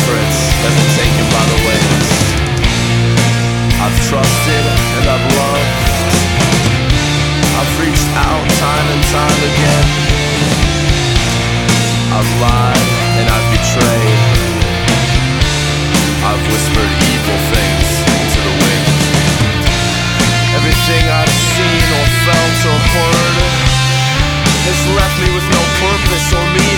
secrets have been taken by the waves. I've trusted and I've loved. I've reached out time and time again. I've lied and I've betrayed. I've whispered evil things into the wind. Everything I've seen or felt or heard has left me with no purpose or meaning.